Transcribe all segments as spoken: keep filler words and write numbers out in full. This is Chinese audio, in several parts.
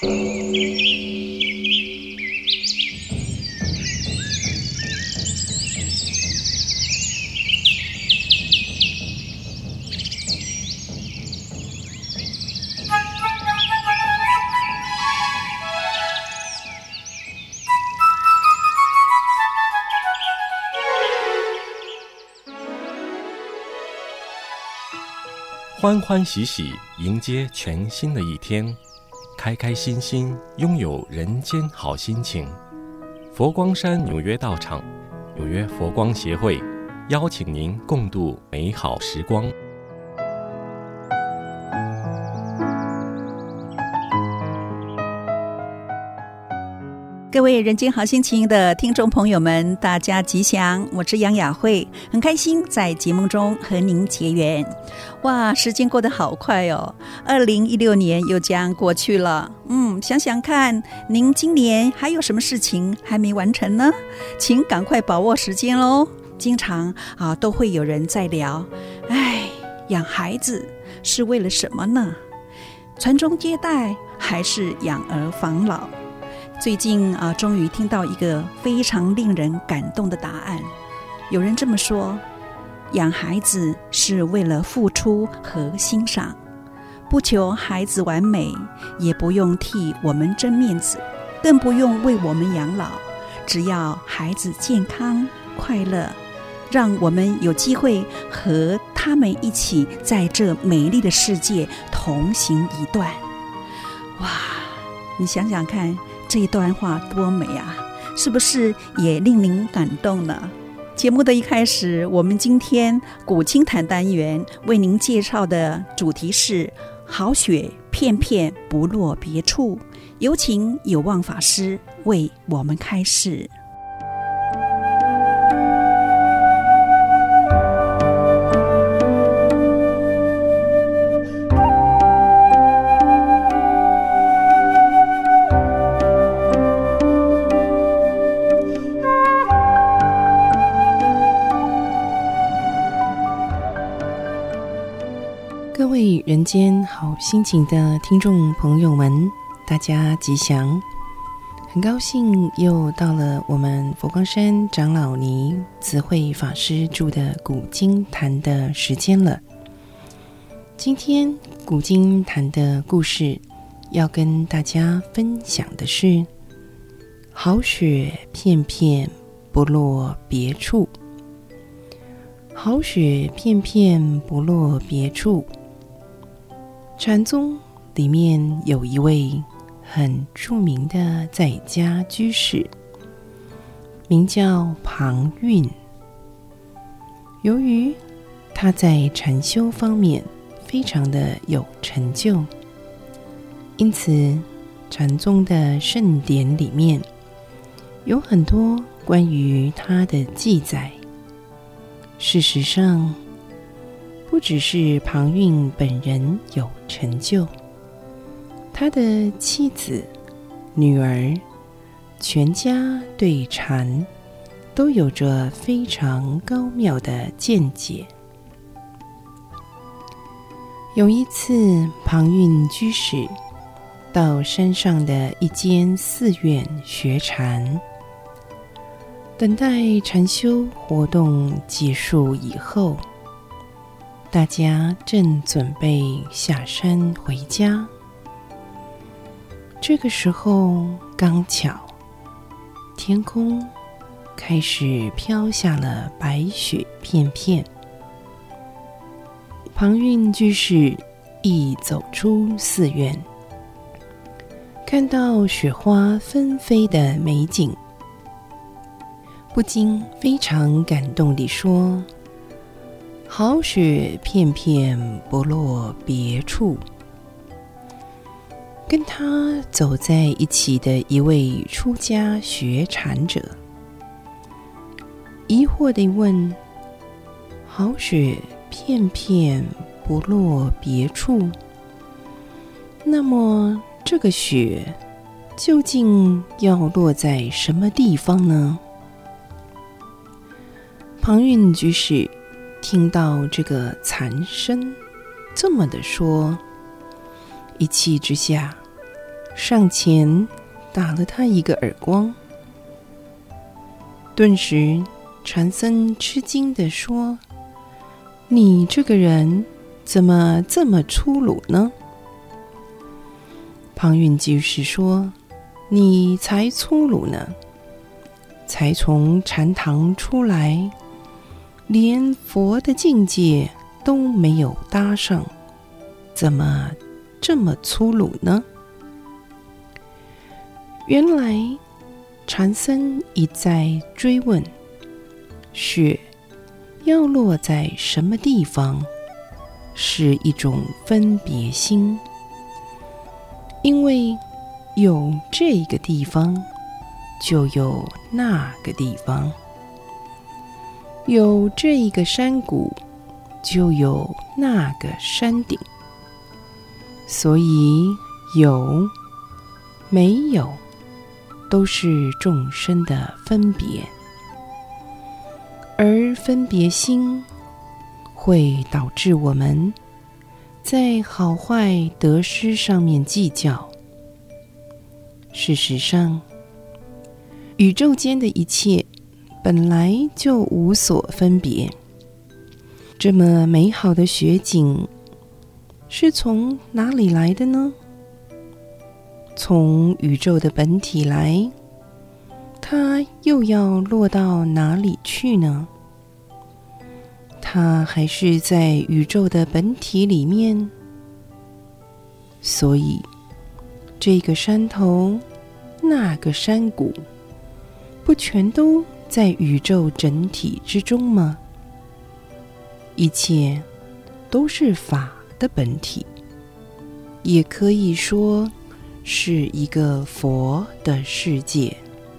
欢欢喜喜迎接全新的一天，开开心心拥有人间好心情。佛光山纽约道场纽约佛光协会邀请您共度美好时光。 各位人间好心情的听众朋友们，大家吉祥，我是杨雅慧，很开心在节目中和您结缘。哇，时间过得好快哦，二零一六年又将过去了。嗯，想想看，您今年还有什么事情还没完成呢？请赶快把握时间咯。经常啊，都会有人在聊，哎，养孩子是为了什么呢？传宗接代还是养儿防老？最近啊，终于听到一个非常令人感动的答案。有人这么说，养孩子是为了付出和欣赏，不求孩子完美，也不用替我们争面子，更不用为我们养老，只要孩子健康快乐，让我们有机会和他们一起在这美丽的世界同行一段。哇，你想想看，这一段话多美啊，是不是也令您感动呢？节目的一开始，我们今天古今谈单元为您介绍的主题是好雪片片不落别处，有请有望法师为我们开示。 各位人间好心情的听众朋友们，大家吉祥！很高兴又到了我们佛光山长老尼慈惠法师著的古今谈的时间了。今天古今谈的故事要跟大家分享的是好雪片片不落别处。好雪片片不落别处，禅宗里面有一位很著名的在家居士，名叫庞蕴。由于他在禅修方面非常的有成就，因此禅宗的圣典里面有很多关于他的记载。事实上，不只是庞蕴本人有成就，他的妻子、女儿、全家对禅都有着非常高妙的见解。有一次，庞蕴居士到山上的一间寺院学禅，等待禅修活动结束以后，大家正准备下山回家。这个时候刚巧天空开始飘下了白雪片片。庞蕴居士一走出寺院，看到雪花纷飞的美景，不禁非常感动地说：好雪片片不落别处。跟他走在一起的一位出家学禅者疑惑地问：好雪片片不落别处，那么这个雪究竟要落在什么地方呢？庞蕴居士听到这个禅僧这么的说，一气之下上前打了他一个耳光。顿时禅僧吃惊地说：你这个人怎么这么粗鲁呢？庞允居士说：你才粗鲁呢，才从禅堂出来，连佛的境界都没有搭上，怎么这么粗鲁呢？原来禅僧一再追问，雪要落在什么地方，是一种分别心，因为有这个地方，就有那个地方，有这个山谷，就有那个山顶，所以有没有都是众生的分别，而分别心会导致我们在好坏得失上面计较。事实上，宇宙间的一切本来就无所分别。这么美好的雪景是从哪里来的呢？从宇宙的本体来，它又要落到哪里去呢？它还是在宇宙的本体里面。所以这个山头，那个山谷，不全都在宇宙整体之中吗？一切都是法的本体，也可以说是一个佛的世界。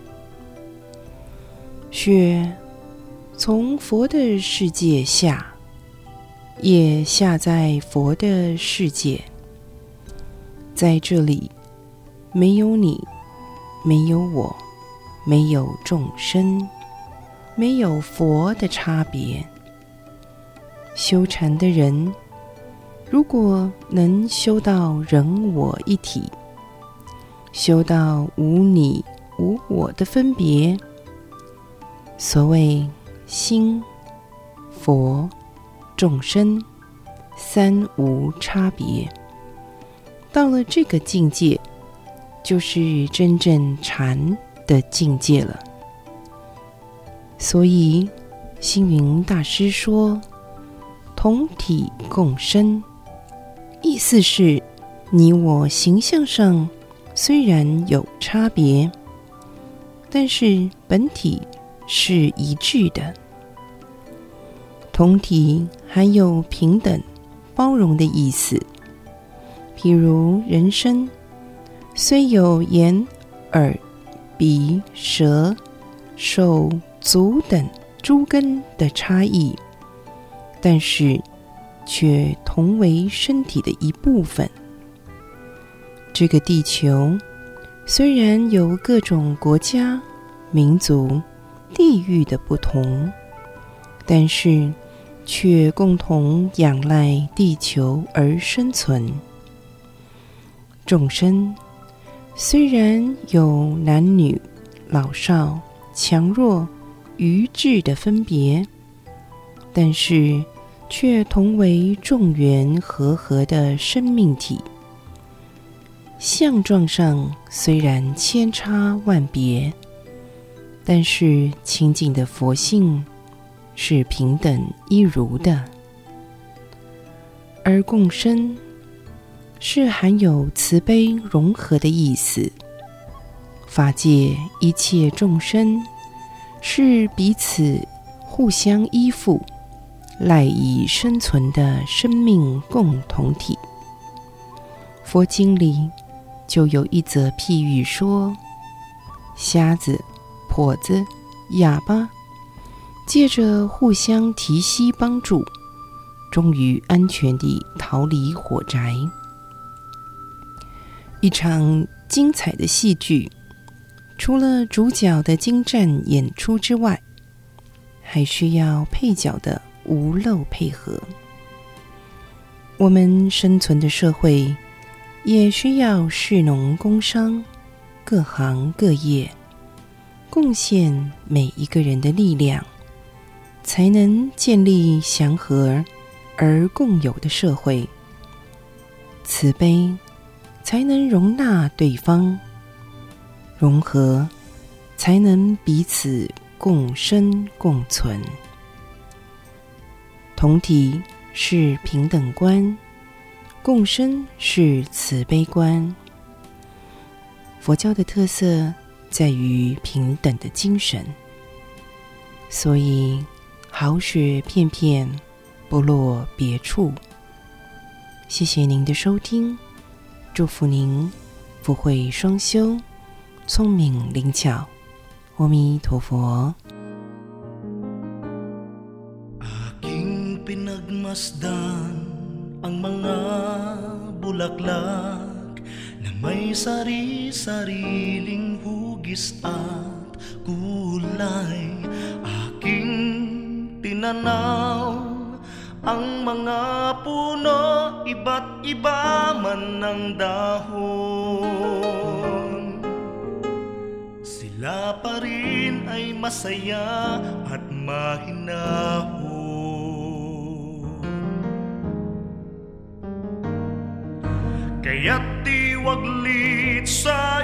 雪从佛的世界下，也下在佛的世界。在这里，没有你，没有我，没有众生，没有佛的差别。修禅的人，如果能修到人我一体，修到无你无我的分别，所谓心、佛、众生三无差别，到了这个境界，就是真正禅的境界了。所以星云大师说同体共生，意思是你我形象上虽然有差别，但是本体是一致的。同体含有平等、包容的意思。譬如人身，虽有眼、耳、鼻、舌、手、足等诸根的差异，但是却同为身体的一部分。这个地球虽然有各种国家、民族、地域的不同，但是却共同仰赖地球而生存。众生虽然有男女、老少、强弱、愚智的分别，但是却同为众缘和合的生命体。相状上虽然千差万别，但是清净的佛性是平等一如的。而共生是含有慈悲融合的意思。法界一切众生是彼此互相依附、赖以生存的生命共同体。佛经里就有一则譬喻说，瞎子、跛子、哑巴借着互相提携帮助，终于安全地逃离火宅。一场精彩的戏剧，除了主角的精湛演出之外，还需要配角的无漏配合。我们生存的社会也需要士农工商各行各业贡献每一个人的力量，才能建立祥和而共有的社会。慈悲才能容纳对方，融合才能彼此共生共存。同体是平等观，共生是慈悲观。佛教的特色在于平等的精神，所以好雪片片不落别处。谢谢您的收听，祝福您福慧双修，聪明灵巧。阿弥陀佛。 Aking pinagmasdan ang mga bulaklak na may sari-sariling hugis at kulay. Aking tinanaw ang mga puno, iba't iba man ng dahon. Sila pa rin ay masaya at mahinahon. Kaya't tiwaglit sa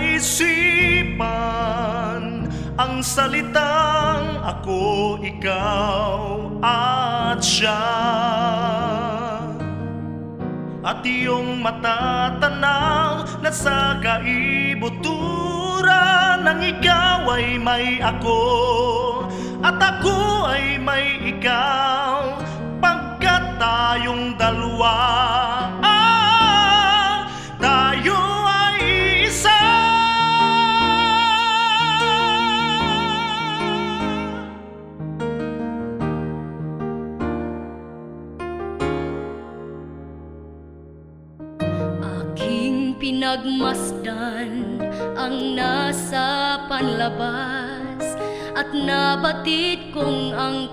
isipan ang salitang ako, ikaw at siya, at iyong matatanaw na sa kaibuturan ng ikaw ay may ako, at ako ay may ikaw, pagkat tayong dalawa, ah, tayo ay isa. Pinagmasdan ang nasa panlabas at nabatid kong ang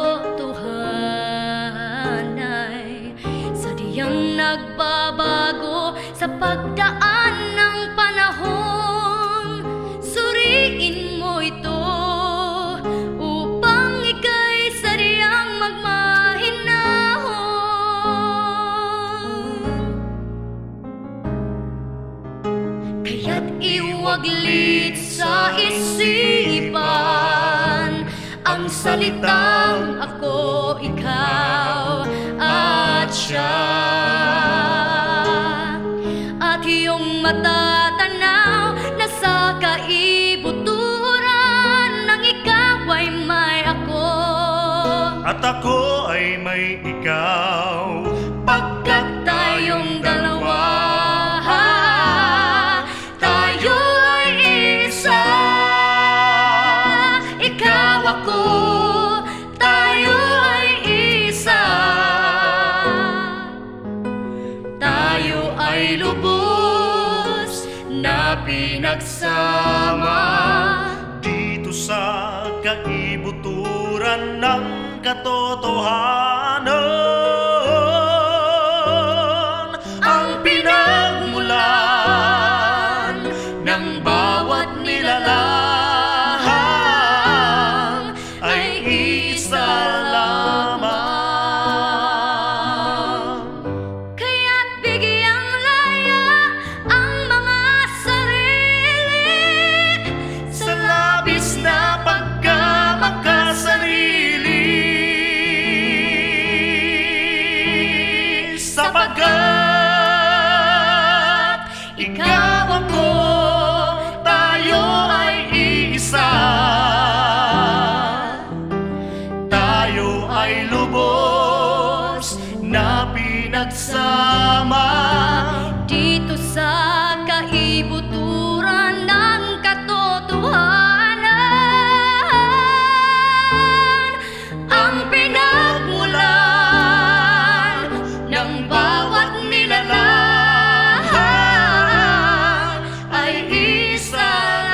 katotohanan ay sadyang nagbabago sa pagdaan ng panahon. Suriin mo ito upang ika'y sadyang magmahinahon. Kaya't iwaglit sa isipan ang salitang ako, ikaw at siya, at iyong matatanaw na sa kaibuturan ng ikaw ay may ako, at ako ay may ikaw, pagkat tayong dalawa, pinagsama dito sa kaibuturan ng katotohanan, ang pinagmulan ng bawat nilalang ay isa lamang. Kaya't bigyang laya ang mga sa labis na pagkamakasarili, sapagkat ikaw ako, tayo ay iisa, tayo ay lubos na pinagsama dito sa kaibuturan ng katotohanan, ang pinagmulan ng bawat nilalang ay isa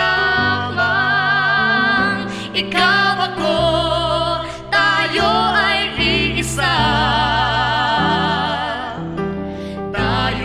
lamang. Ikaw ako, tayo ay iisa, tayo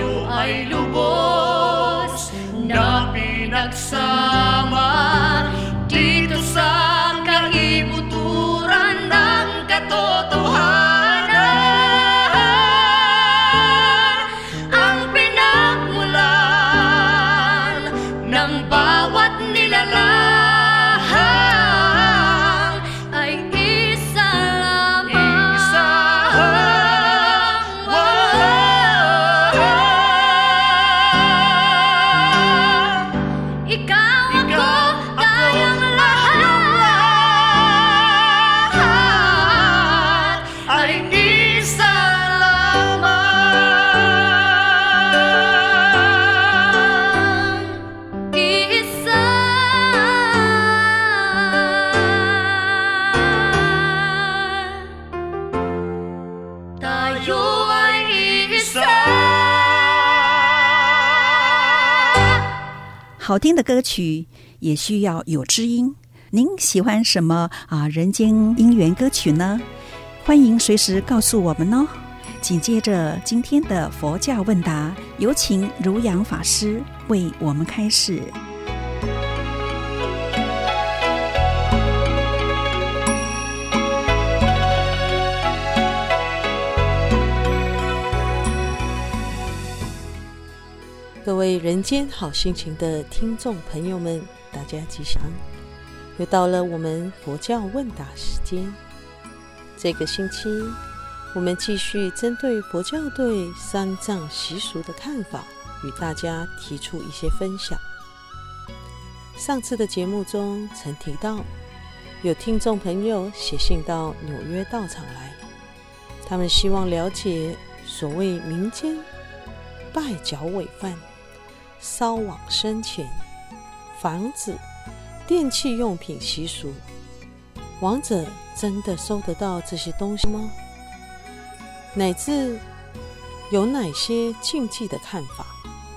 好听的歌曲也需要有知音。您喜欢什么啊人间姻缘歌曲呢？欢迎随时告诉我们哦。紧接着今天的佛教问答，有请如阳法师为我们开始。 各位人间好心情的听众朋友们，大家吉祥！又到了我们佛教问答时间。这个星期，我们继续针对佛教对三藏习俗的看法，与大家提出一些分享。上次的节目中曾提到，有听众朋友写信到纽约道场来，他们希望了解所谓民间拜脚尾饭、烧往生钱、房子、电器用品习俗，亡者真的收得到这些东西吗？乃至有哪些禁忌的看法？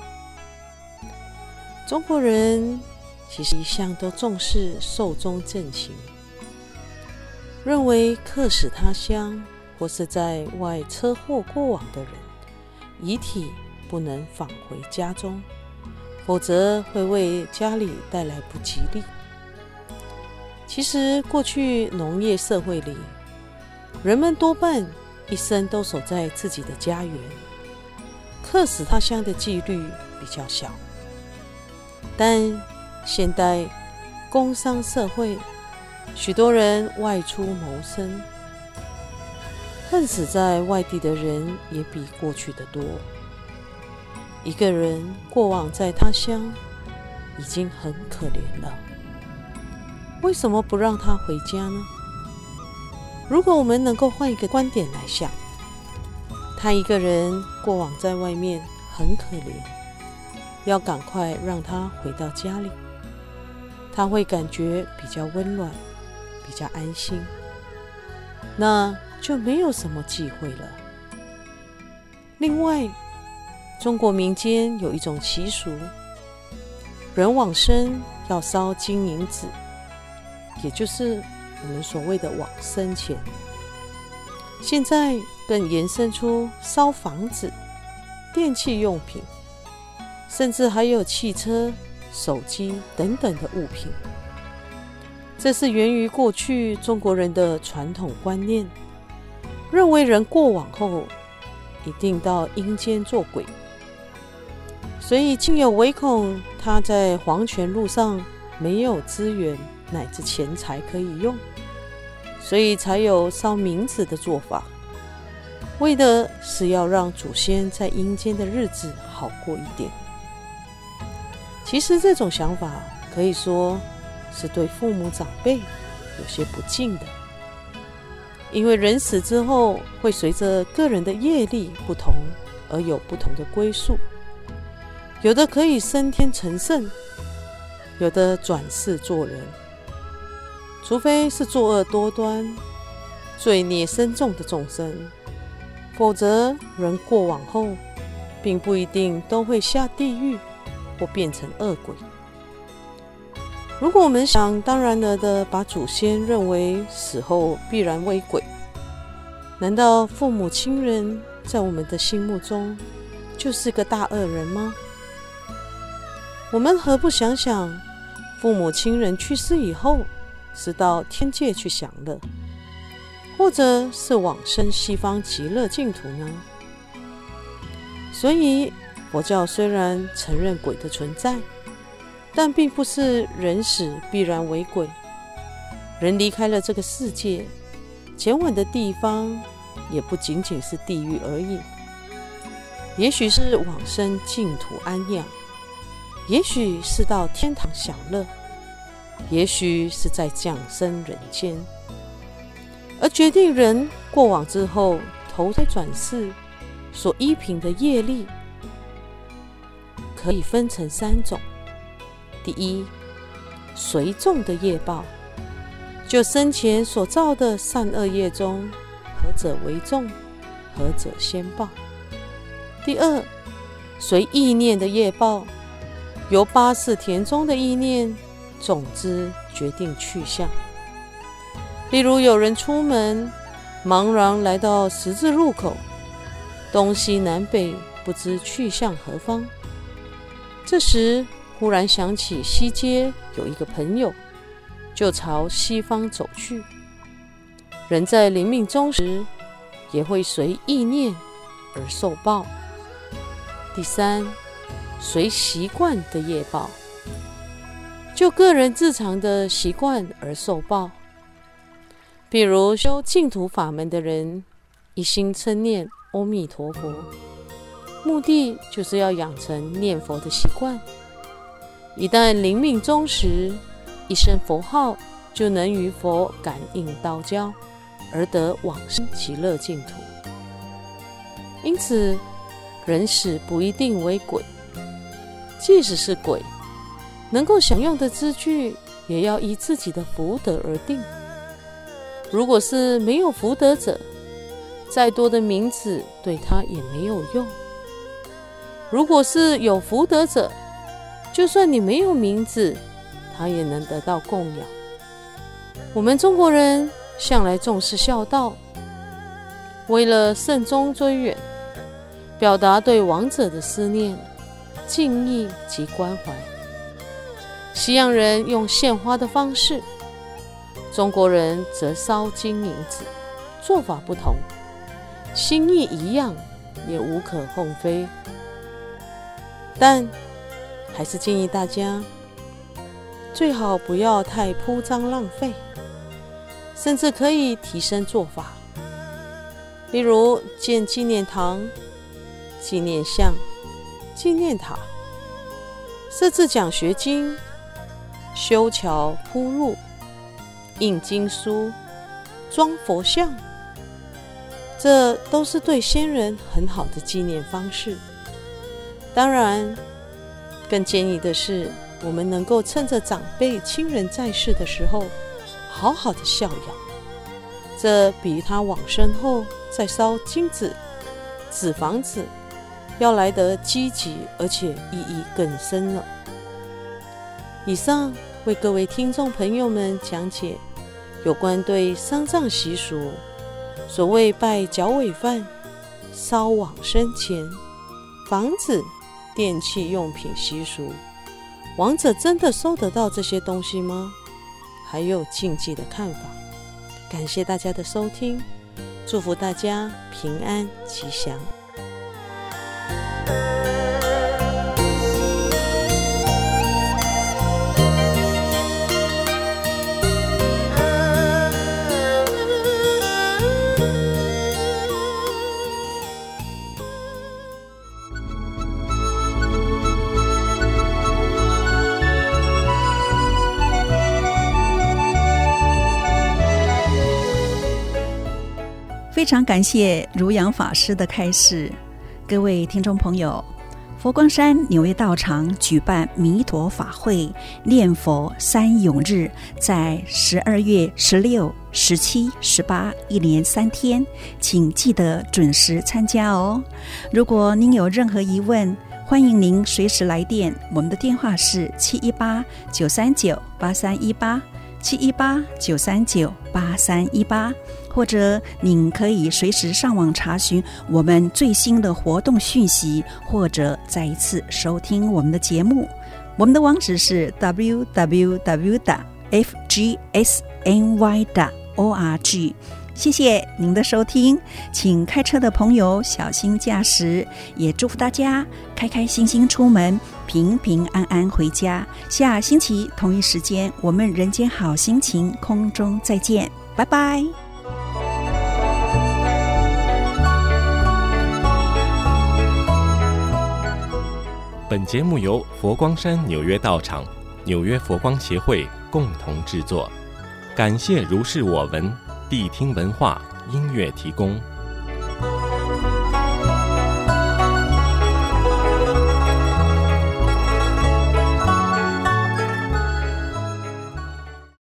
中国人其实一向都重视寿终正寝，认为客死他乡或是在外车祸过往的人，遗体不能返回家中，否则会为家里带来不吉利。其实过去农业社会里，人们多半一生都守在自己的家园，客死他乡的几率比较小。但现代工商社会，许多人外出谋生，恨死在外地的人也比过去的多。一个人过往在他乡已经很可怜了，为什么不让他回家呢？如果我们能够换一个观点来想，他一个人过往在外面很可怜，要赶快让他回到家里，他会感觉比较温暖，比较安心，那就没有什么忌讳了。另外，中国民间有一种习俗，人往生要烧金银纸，也就是我们所谓的往生钱。现在更延伸出烧房子、电器用品，甚至还有汽车、手机等等的物品。这是源于过去中国人的传统观念，认为人过往后一定到阴间做鬼，所以竟有唯恐他在黄泉路上没有资源乃至钱财可以用，所以才有烧冥纸的做法，为的是要让祖先在阴间的日子好过一点。其实这种想法可以说是对父母长辈有些不敬的，因为人死之后会随着个人的业力不同而有不同的归宿，有的可以升天成圣，有的转世做人，除非是作恶多端、罪孽深重的众生，否则人过往后并不一定都会下地狱或变成恶鬼。如果我们想当然了的把祖先认为死后必然为鬼，难道父母亲人在我们的心目中就是个大恶人吗？我们何不想想，父母亲人去世以后是到天界去享乐，或者是往生西方极乐净土呢？所以佛教虽然承认鬼的存在，但并不是人死必然为鬼。人离开了这个世界，前往的地方也不仅仅是地狱而已，也许是往生净土安养，也许是到天堂享乐，也许是在降生人间。而决定人过往之后投胎转世所依凭的业力，可以分成三种。第一，随众的业报，就生前所造的善恶业中，何者为重，何者先报。第二，随意念的业报，由八识田中的意念种子决定去向。例如有人出门茫然来到十字路口，东西南北不知去向何方，这时忽然想起西街有一个朋友，就朝西方走去。人在临命终时也会随意念而受报。第三，随习惯的业报，就个人日常的习惯而受报。比如修净土法门的人，一心称念阿弥陀佛，目的就是要养成念佛的习惯。一旦临命终时，一声佛号就能与佛感应道交，而得往生极乐净土。因此人死不一定为鬼，即使是鬼，能够享用的资具也要依自己的福德而定。如果是没有福德者，再多的名字对他也没有用。如果是有福德者，就算你没有名字，他也能得到供养。我们中国人向来重视孝道，为了慎终追远，表达对亡者的思念、敬意及关怀。西洋人用献花的方式，中国人则烧金银子，做法不同，心意一样，也无可厚非。但还是建议大家最好不要太铺张浪费，甚至可以提升做法。例如建纪念堂、纪念像、纪念塔，设置奖学金，修桥铺路，印经书，装佛像，这都是对先人很好的纪念方式。当然，更建议的是，我们能够趁着长辈亲人在世的时候，好好的孝养，这比他往生后再烧金子、纸房子要来得积极，而且意义更深了。以上为各位听众朋友们讲解有关对丧葬习俗，所谓拜脚尾饭、烧往生钱、房子、电器用品习俗，亡者真的收得到这些东西吗？还有禁忌的看法。感谢大家的收听，祝福大家平安吉祥。 非常感谢如阳法师的开示。各位听众朋友，佛光山纽约道场举办弥陀法会念佛三永日，在十二月十六、十七、十八一连三天，请记得准时参加哦。如果您有任何疑问，欢迎您随时来电，我们的电话是七一八九三九八三一八七一八九三九八三一八，或者您可以随时上网查询我们最新的活动讯息，或者再一次收听我们的节目。我们的网址是 double u double u double u 点 f g s n y 点 org。谢谢您的收听，请开车的朋友小心驾驶，也祝福大家开开心心出门，平平安安回家。下星期同一时间，我们人间好心情空中再见，拜拜。 本节目由佛光山纽约道场、纽约佛光协会共同制作，感谢如是我闻谛听文化音乐提供。